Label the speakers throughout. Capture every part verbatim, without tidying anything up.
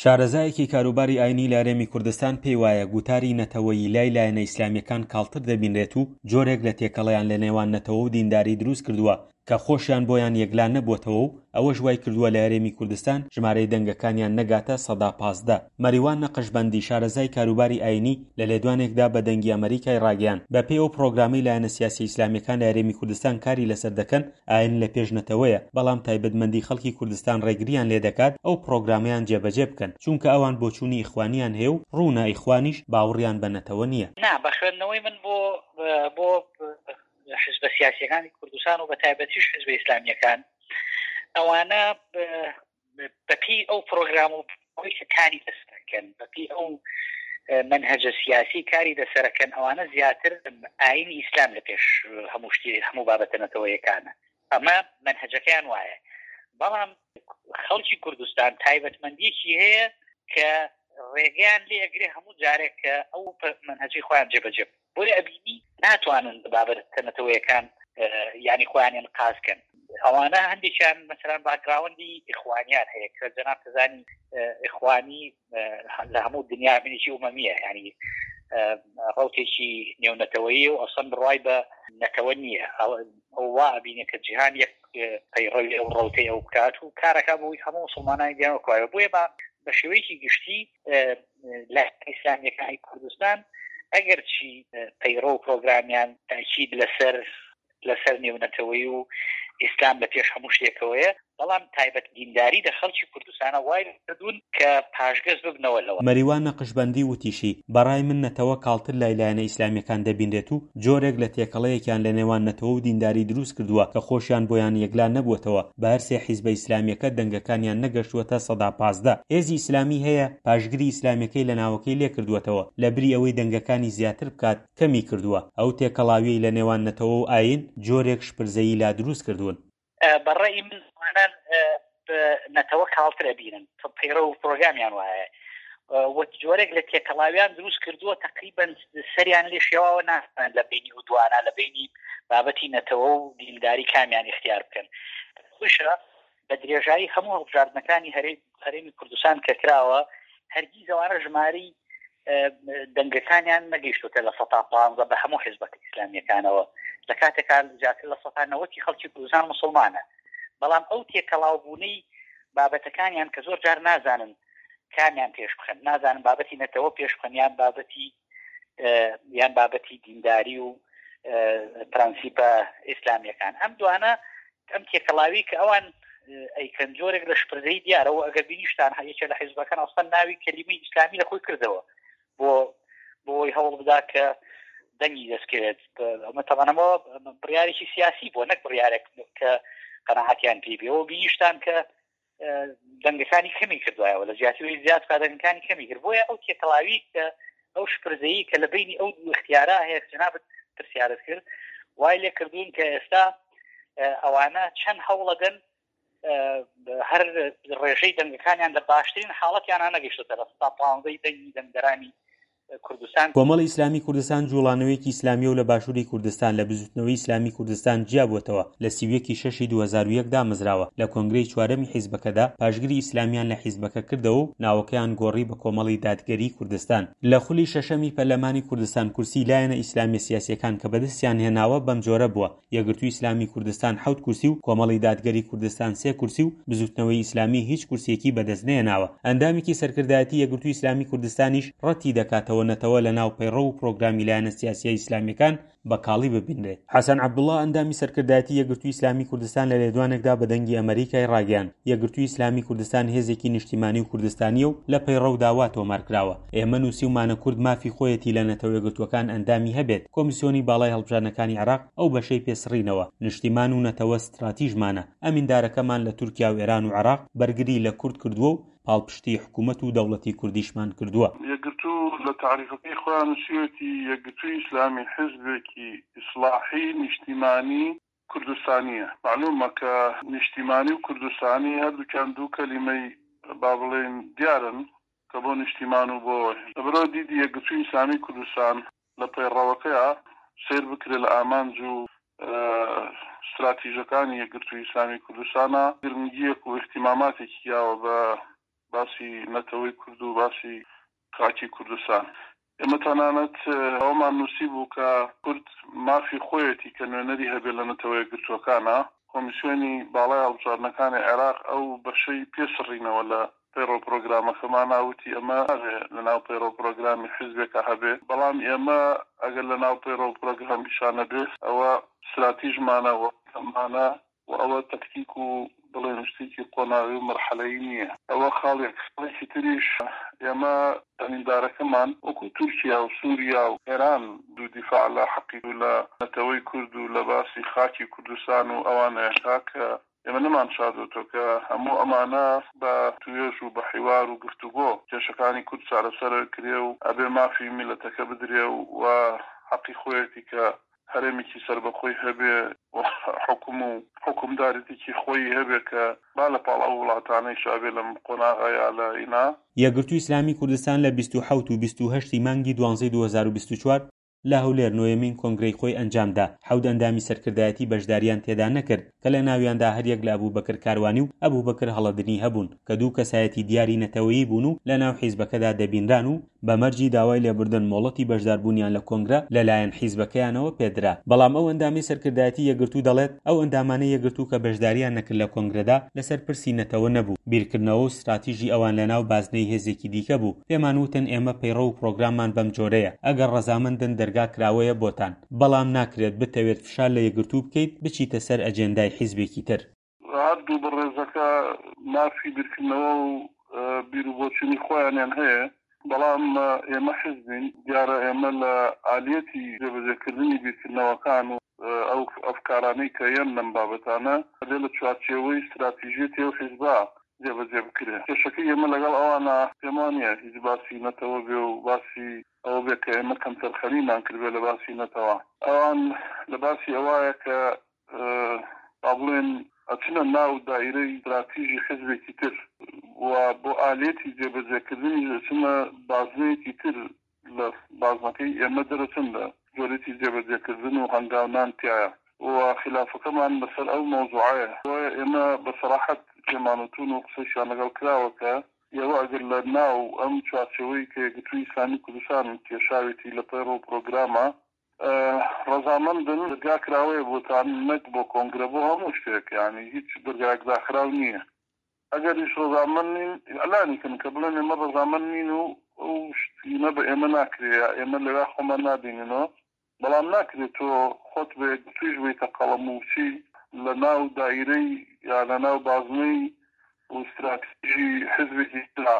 Speaker 1: شارەزایەکی کاروباری ئاینی لە هەرێمی کوردستان پێی وایە گوتاری نەتەوەیی لای لایەنە ئیسلامیەکان کاڵتر دەبینرێت و جۆرێک لە تێکەڵەیان لە نێوان نەتەوە و دینداری دروست کردووە کە خۆشیان بۆیان یەکلا نەبووەتەوە و ئەوەش وای کردووە لە هەرێمی کوردستان ژمارەی دەنگەکانیان نەگاتە سەدا پازدە. مەریوان نەقشبەندی شارەزای کاروباری ئاینی لە لێدوانێکدا بە دەنگی ئەمریکای ڕاگەیاند بە پێی ئەو پرۆگرامی لایەنە سیاسی ئیسلامیەکان لە هەرێمی کوردستان کاری لەسەر دەکەن ئاین لە پێش نەتەوەیە، بەڵام تایبەتمەندی خەڵکی کوردستان ڕێگریان لێ دەکات ئەو پرۆگرامیان جێبەجێ بکەن چونکە ئەوان بۆ چوونی ئیخوانیان هەیە و ڕوونە ئیخوانیش باوەڕیان بە نەتەوە نییە.
Speaker 2: نا بە خوێندنەوەی من بۆ بۆ حزب سیاسیەکانی کوردستان و بە تایبەتیش حزب ئیسلامیەکان ئەوانە بەپی ئەو پرۆگرام و کاری دەستەکەن، بەپی ئەو منهجە سیاسی کاری دەسەرەکەن، ئەوانە زیاتر ئاینی ئیسلام لە پێش هەموو شتی هەموو بابەتە نەتەوەیەکانە. ئەمە منهجەکەیان وایە، بەڵام خەڵکی کوردستان تایبەتمەندیەکی هەیە کە ڕێگەیان لێ ئەگرێ هەموو جارێک کە ئەو منهجەی خۆیان جێبەجێ بۆی ئەبینی ناتوانن بابەتە نەتەوەیەکان یعنی خۆیانیان قازکەن. ئەوانە هەندێکیان مەسەلەن باکراوەندی ئیخوانیان هەیە کە جەناب تەزانی ئیخوانی لە هەموو دنیا بینێکی ئومەمیە، یعنی ڕەوتێکی نێونەتەوەیی و ئەسڵ بڕوای بە نەتەوە نییە. ئەو وا ئەبینێ کە جیهان یەک پەیڕەوی ئەو ڕەوتەی ئەو بکات و کارەکە بۆی هەموو مسڵمانانی دیانەوەکوایە. بۆیە بە شێوەیەکی گشتی لە ئیسلامیەکانی کوردستان ئەگەر چی پەیڕۆ و پرۆگرامیان تاکید لەسەر لەسەر نێونەتەوەی و ئیسلام لە پێش هەموو شتێکەوەیە، بەڵام تایبەت دینداری لە خەڵکی کوردستانە وای کردوون کە پاشگەز ببنەوە لەوە.
Speaker 1: مەریوان نەقشبەندی وتیشی بەڕای من نەتەوە کاڵتر لای لایەنە ئیسلامیەکان دەبینرێت و جۆرێک لە تێکەڵەیەکیان لە نێوان نەتەوە و دینداری دروست کردووە کە خۆشیان بۆیان یەکلا نەبووەتەوە، بە هەر سێ حیزبە ئیسلامیەکە دەنگەکانیان نەگەشتووەتە سەدا پازدە. هێزی ئیسلامی هەیە پاشگری ئیسلامیەکەی لە ناوەکەی لێ کردووەتەوە لەبری ئەوەی دەنگەکانی زیاتر بکات کەمی کردووە. ئەو تێکەڵاوی لە نێوان نەتەوە و ئاین جۆرێک شپرزەیی لا دروست کردوون.
Speaker 2: بەڕێی من ئەوانان نەتەوە کاڵتر ئەبینن، پەیڕۆ و پرۆگرامیان وایە وە جۆرێک لە تێکەڵاویان دروست کردووە تقریبا سەریان لێ شێواوە ناسان لە بینی و دوانە لە بینی بابەتی نەتەوە و دینداری کامیان اختیار بکەن. خوشە بە درێژایی هەموو هەڵبژاردنەکانی هەرێمی کوردستان کە کراوە هەرگیز ئەوانە ژماری دەنگەکانیان نەگەیشتوتە لە سەدا پانزدە بە هەموو حیزبەکە ئیسلامیەکانەوە، لە کاتێکا زیاتر لە سەدا نەوەتی خەڵکی کوردستان مسلمانە، بەڵام ئەو تێکەڵاوبوونەی بابەتەکانیان کە زۆر جار نازانن کامیان پێش بخەن، نازانن بابەتی نەتەوە پێش بخەن یان بابەتی یان بابەتی دینداری و پرەنسیپە ئیسلامیەکان. ئەم دوانە ئەم تێکەڵاوی کە ئەوان ئەیکەن جۆرێک لە شپرزەی دیارەوە ئەگەر بینیشتان هەیەکێ لە حیزبەکان ئەوستا ناوی کەلیمەی ئیسلامی لە خۆی کردەوە بۆ بۆی هەوڵ بدا کە دەنگی دەستکرێت. ئەمە تەمەنەوە بڕیارێکی سیاسی بۆ نەک بڕیارێک کە قەناعەتیان پێی بێەوە بینیشتان کە دەنگەکانی کەمی کردوایەوە لە زیاتری زیات دەنگەکانی کەمی کرد. بۆیە ئەو تێکەڵاوی کە ئەو شپرزەیی کە لە بینی ئەو دوو اختیارە هەیە جەنابەت پرسیارت کرد وای لێ کردوون کە ئێستا ئەوانە چەند هەوڵەگەن هەر ڕێژەی دەنگەکانیان لە باشترین حاڵەتیان نەگەیشتە لە سەدا پانزدەی دەنگی دەنگدەرانی کوردستان.
Speaker 1: کۆمەڵی ئیسلامی کوردستان جوڵانەوەیەکی ئیسلامی و لە باشووری کوردستان لە بزوتنەوەی ئیسلامی کوردستان جیابووەتەوە لە سیویەکی شەشی دوو هەزار و یەک دامەزراوە. لە کۆنگرەی چوارەمی حیزبەکەدا پاشگری ئیسلامیان لە حیزبەکە کردەوە و ناوەکەیان گۆڕی بە کۆمەڵی دادگەری کوردستان. لە خولی شەشەمی پەرلەمانی کوردستان کورسی لایەنە ئیسلامی سیاسیەکان کە بەدەستیان هێناوە بەم جۆرە بووە: یەکگرتووی ئیسلامی کوردستان حەوت کورسی و کۆمەڵی دادگەری کوردستان سێ کورسی و بزوتنەوەی ئیسلامی هیچ کورسێکی بەدەست نێناوە. ئەندامێکی سەرکردایەتی یەکگرتووی ئیسلامی کوردستانیش ڕەتی دەکاتەوە نەتەوە لە ناو پەیڕۆ و پرۆگرامی لایەنە سیاسیە ئیسلامیەکان بەکاڵی ببینرێت. حەسەن عەبدوڵڵا ئەندامی سەرکردایەتی یەکگرتووی ئیسلامی کوردستان لە لێدوانێکدا بە دەنگی ئەمریکای ڕاگەیاند یەکگرتووی ئیسلامی کوردستان هێزێکی نیشتیمانی و کوردستانیە و لە پەیڕۆ و داوا تۆمارکراوە. ئێمە نووسیومانە کورد مافی خۆیەتی لە نەتەوە یەکگرتووەکان ئەندامی هەبێت. کۆمیسیۆنی باڵای هەڵبژاردنەکانی عێراق ئەو بەشەی پێسڕینەوە. نیشتیمان و نەتەوە ستراتیژمانە. ئەمیندارەکەمان لە تورکیا و ئێران و عێراق بەرگری لە کورد کردووە و پاڵپشتی حکوومەت و دەوڵەتی کوردیشمان کردووە.
Speaker 3: یەکگرتوو لە تعریفەکەی خۆیان نووسیوەتی یەکگرتووی ئیسلامی حیزبێکی ئیسلاحی نیشتیمانی کوردستانیە. معلومە کە نیشتیمانی و کوردستانی هەردووکیان دوو کەلیمەی با بڵێن دیارن کە بۆ نیشتیمان و بۆ لەبەرەوە دیدی یەکگرتووی ئیسلامی کوردستان لە پەیڕەوەکەیە سیر بکرێت لە ئامانج و استراتیژەکانی یەکگرتووی ئیسلامی کوردستانە گرنگیەک و احتیماماتێکی یاوە بە باسی نەتەوەی کورد و باسی خاکی کوردستان. ئێمە تەنانەت ئەومان نووسی بوو کە کورد مافی خۆیەتی کە نوێنەری هەبێت لە نەتەوەی گرتوەکانە. کۆمیسیۆنی باڵای هەڵبژاردنەکانی عێراق ئەو بەشەی پێسڕینەوە لە پەیڕۆ پرۆگرامەکەمان ناوتی ئەمە لەناو پەیڕۆ پرۆگرامی حیزبێکە هەبێ، بەڵام ئێمە ئەگەر لەناو پەیڕۆ پرۆگرامیشانە بێت ئەوە استراتیژمانەوە ئەمانە و ئەوە تەکتیک و بڵێن شتێکی قۆناغی و مەرحەلەیی نییە. ئەوە خاڵێک خاڵێکی تریش ئێمە ئەمیندارەکەمان وەکو تورکیا و سووریا و ئێران دوو دیفاع لە حەقی و لە نەتەوەی کورد و لە باسی خاکی کوردستان و ئەوانەیە کە ئێمە نەمان شادوتۆ کە هەموو ئەمانە بە توێژ و بە حیوار و گفتوگۆ کێشەکانی کورد چارەسەر کرێ و ئەبێ مافی میلەتەکە بدرێ و حەقی خۆیەتی کە هەرێمێکی سەربەخۆی هەبێ حکوم و حکومدارێتێکی خۆی هەبێ کە با لە پاڵاو وڵاتانەی شابێ لەم قۆناغەیە لە ئینا.
Speaker 1: یەکگرتووی ئیسلامی کوردستان لە بیست و حەوت و بیست و هەشتی مانگی دوانزەی دوو هەزار و بیست و چوار لە هەولێر نۆیەمین کۆنگرەی خۆی ئەنجامدا. حەوت ئەندامی سەرکردایەتی بەشداریان تێدا نەکرد کە لە ناویاندا هەریەک لە ئەبووبەکر کاروانی و ئەبووبەکر هەڵەدنی هەبوون کە دوو کەسایەتی دیاری نەتەوەیی بوون و لە ناو حیزبەکەدا دەبینران و بە مەرجی داوای لێبوردن مۆڵەتی بەشداربوونیان لە کۆنگرە لەلایەن حیزبەکەیانەوە پێدرا. بەڵام ئەو ئەندامی سەرکردایەتی یەکگرتوو دەڵێت ئەو ئەندامانەی یەکگرتوو کە بەشداریان نەکرد لە کۆنگرەدا لەسەر پرسی نەتەوە نەبوو، بیرکردنەوە و استراتیژی ئەوان لە ناو بازنەی هێزێکی دیکە بوو. پێمان وتن ئێمە پەیڕۆ و پرۆگراممان بەم جۆرەیە، ئەگەر ڕەزامەندن دەرگا کراوەیە بۆتان، بەڵام ناکرێت بتەوێت فشار لە یەکگرتوو بکەیت بچیتە سەر ئەجێندای حیزبێکی تر.
Speaker 3: هەردوو بەڕێزەکە مافی بیرکردنەوە و بیرروبۆچوونی خۆیانیان هەیە، بەڵام ئێمە حیزبین دیارە ئێمە لە ئالێتی جێبەجێکردنی بیرکردنەوەکان و ئەو ئەفکارانەی کە یەن لەم بابەتانە دێ لە چوارچێوەی استراتیژیەتی ئەو حیزبا جێبەجێ بکرێت. کێشەکەی ئێمە لەگەڵ ئەوانە پێمان نیە هیچ باسی نەتەوە بێ و باسی ئەوە بێت کە ئێمە کەمتەرخەریمان کردبێ لە باسی نەتەوە. ئەوان لە باسی ئەوایە کە با بڵێن ئەچنە ناو دایرەی استراتیژی حیزبێکی تر و بۆ ئالێتی جێبەجێکردنی دەچنە بازنەیەکی تر لە بازنەکەی ئێمە دەرەچن لە جۆرێتی جێبەجێکردن و هەنگاونان تایە و خلافەکەمان بەسەر ئەو مۆزوعایە. ئێمە بەسەراحەت پێمانوتون و قسەیشان لەگەڵ کراوە کە ئێوە ئەگەر لە ناو ئەم چوارچێوەی کە یەکگرتووی ئیسلامی کوردستان کێشاوێتی لە پەیڕۆ پرۆگرامە ڕەزامەندن دەرگا کراوەیە بۆتان نەک بۆ کۆنگرە بۆ هەموو شتێک، یعنی هیچ دەرگاکراو نییە. ئەگەر هیچ ڕەزامەند نین ئەلانی کن کە بڵێن ئێمە ڕەزامەند نین و ئەو شتینە بە ئێمە ناکرێ، ئێمە لەوێ خۆمان نادینەوە، بەڵام ناکرێت تۆ خۆت بە یەکگرتوویش بێتە قەڵەموچی لە ناو دایرەی یا لە ناو بازنەی و استراتیژی حیزبێکی ترا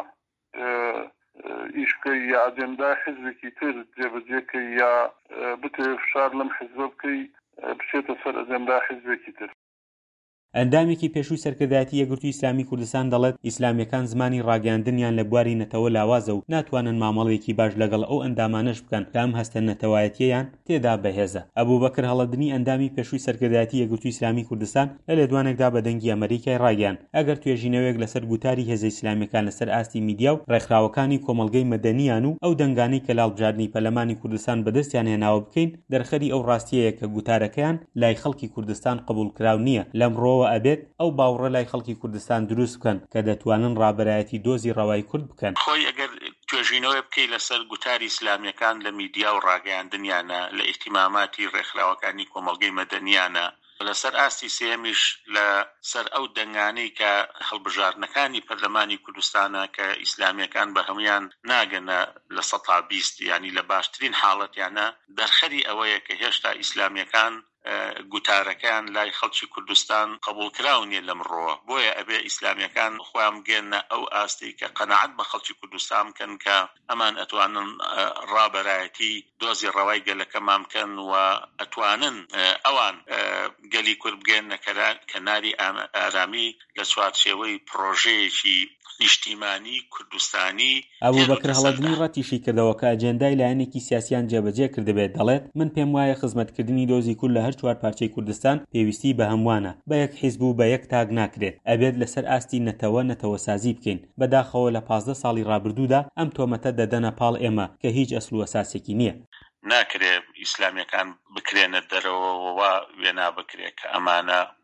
Speaker 3: ئیشکەی یا ئەجێندای حیزبێکی تر جێبەجێکەی یا بتەوێت فشار لەم حیزبە بکەی بچێتە سەر ئەجێندای حیزبێکی تر.
Speaker 1: ئەندامێکی پێشووی سەرکردایەتی یەکگرتووی ئیسلامی کوردستان دەڵێت ئیسلامیەکان زمانی ڕاگەاندنیان لە بواری نەتەوە لاوازە و ناتوانن مامەڵەیەکی باش لەگەڵ ئەو ئەندامانەش بکەن کە ئەم هەستە نەتەوایەتیەیان تێدا بەهێزە. ئەبووبەکر هەڵەدنی ئەندامی پێشووی سەرکردایەتی یەکگرتووی ئیسلامی کوردستان لە لێدوانێکدا بە دەنگی ئەمریکای ڕاگەیاند ئەگەر توێژینەوەیەک لەسەر گوتاری هێزە ئیسلامیەکان لەسەر ئاستی میدیا و ڕێکخراوەکانی کۆمەڵگەی مەدەنیان و ئەو دەنگانەی کە لاڵبژاردنی پەرلەمانی کوردستان بەدەستیان هێناوە بکەین، دەرخەری ئەو ڕاستیەیە کە گوتارەکەیان لای خەڵکی کوردستان قبولکراو نییە. لەمڕۆوە ئەبێت ئەو باوەڕە لای خەڵکی کوردستان دروست بکەن کە دەتوانن ڕابەرایەتی دۆزی ڕەوای کورد بکەن.
Speaker 4: خۆی ئەگەر توێژینەوە بکەی لەسەر گوتاری ئیسلامیەکان لە میدیا و ڕاگەیاندنیانە لە ئیحتیماماتی ڕێکخراوەکانی کۆمەڵگەی مەدەنیانە لەسەر ئاستی سێمیش لە سەر ئەو دەنگانەی کە هەڵبژاردنەکانی پەرلەمانی کوردستانە کە ئیسلامیەکان بە هەمویان ناگەنە لە سەد تا بیست، ینی لە باشترین حاڵەتیانە دەرخەری ئەوەیە کە هێشتا ئیسلامیەکان گوتارەکان لای خەڵکی کوردستان قبولکراو نیە لەمڕۆوە. بۆیە ئەبێ ئیسلامیەکان خۆیان بگێنە ئەو ئاستی کە قەناعەت بە خەڵکی کوردستان بکەن کە ئەمان ئەتوانن ڕابەرایەتی دۆزی ڕەوای گەلەکەمان بکەن و ئەتوانن ئەوان گەلی کورد بگێنە کەناری ئارامی لە چوارچێوەی پرۆژەیەکی نیشتیمانی کوردستانی.
Speaker 1: ئەبووبەکر هەڵەدنی ڕەتیشی کردەوە کە ئەجێندای لایەنێکی سیاسیان جێبەجێ کردبێت. دەڵێت من پێم وایە خزمەتکردنی دۆزی کورد لە هەر چوار پارچەی کوردستان پێویستی بە هەمووانە، بە یەک حیزب و بە یەک تاگ ناکرێت. ئەبێت لەسەر ئاستی نەتەوە نەتەوە سازی بکەین. بەداخەوە لە پازدە ساڵی ڕابردوودا ئەم تۆمەتە دەدەنە پاڵ ئێمە کە هیچ ئەسڵ و ئەساسێکی نییە.
Speaker 4: ناکرێ ئیسلامیەکان بکرێنە دەرەوە وێنا بکرێت کە ئەمانە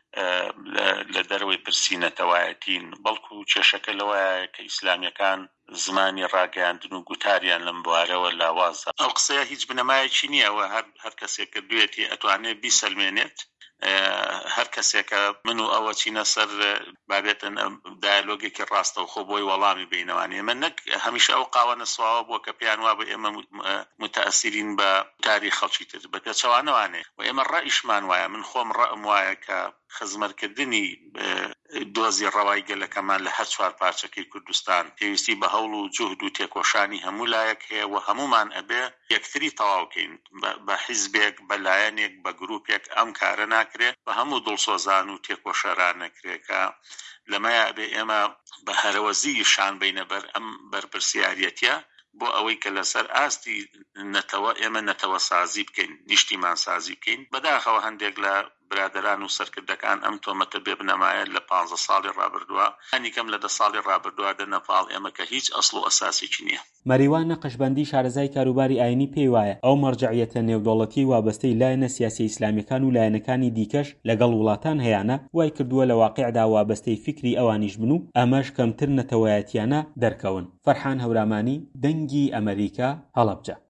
Speaker 4: لە دەرەوەی پرسیینەتەوایەتین بەڵکو کێشەکە لەوەیە کە ئیسلامیەکان زمانی ڕاگەاندن و گوتاریان لەم بوارەوە لاوازە. ئەو قسەیە هیچ بنەمایەکی نییەوە، هەر کەسێک کردوێتی ئەتوانێت بیسەلمێنێت. هەر کەسێکە من و ئەوە چینە سەر بابێتن دایلۆگێکی ڕاستە و خۆ بۆی وەڵامی بینەوانێ. من نەک هەمیشە ئەو قاوەنە سواوە بووە کە پێیان وا بە ئێمە متەئەسیرین بە تاری خەڵکی تر بە پێچەوانەوانێ و ئێمە ڕائیشمان وایە، من خۆم ڕەئم وایە کە خزمەتکردنی دۆزی ڕەوای گەلەکەمان لە هەر چوار پارچەکەی کوردستان پێویستی بە هەوڵ و جوهد و تێکۆشانی هەموو لایەک هەیە و هەمومان ئەبێ یەکتری تەواوکەین بە حیزبێک، بە لایەنێک، بە گروپێک ئەم کارە ناکرێت بە هەموو دڵسۆزان و تێکۆشەران نەکرێت کە لەمەیە ئەبێ ئێمە بە هەرەوەزی شان بینە بەر ئەم بەرپرسیاریەتە بۆ ئەوەی کە لەسەر ئاستی نەتەوە ئێمە نەتەوە سازی بکەین، نیشتیمان سازی بکەین. بەداخەوە هەندێک لە برادران و سەرکردەکان ئەم تۆمەتە بێ بنەمایە لە پانزە ساڵی ڕابردووە، هەنی کەم لە دە ساڵی ڕابردووە دە نەپاڵ ئێمە کە هیچ ئەسڵ و ئەساسێکی نییە.
Speaker 1: مەریوان نەقشبەندی شارەزای کاروباری ئاینی پێی وایە ئەو مەرجەعیەتە نێودەوڵەتی وابەستەی لایەنە سیاسی ئیسلامیەکان و لایەنەکانی دیکەش لەگەڵ وڵاتان هەیەە وای کردووە لە واقعدا وابەستەی فکری ئەوانیش بن و ئەمەش کەمتر نەتەوایەتیانە دەرکەون. فەرحان هەورامانی، دەنگی ئەمریکا، هەڵەبجە.